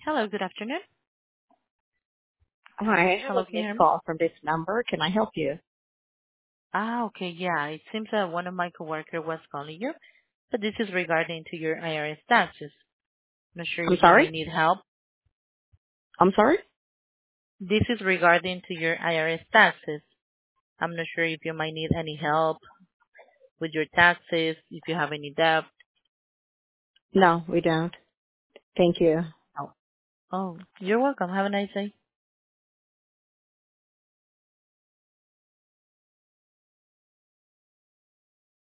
Hello, good afternoon. Hi, I have Hello, a can you hear missed me? call from this number. Can I help you? Okay, yeah. It seems that one of my coworker was calling you, but this is regarding to your IRS taxes. Not sure I'm if you sorry? may need help. I'm sorry? This is regarding to your IRS taxes. I'm not sure if you might need any help with your taxes, if you have any debt. No, we don't. Thank you. Oh, you're welcome. Have a nice day.